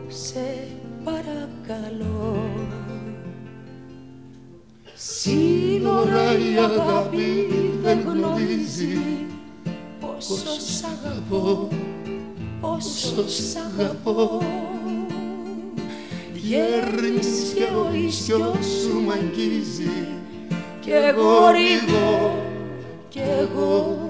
σε παρακαλώ. Σύνορα η αγάπη δεν γνωρίζει, πόσο σ' αγαπώ, πόσο σ' αγαπώ. Γέρνεις και ο ίσιος σου μ' αγγίζει, κι εγώ ρίγω, κι εγώ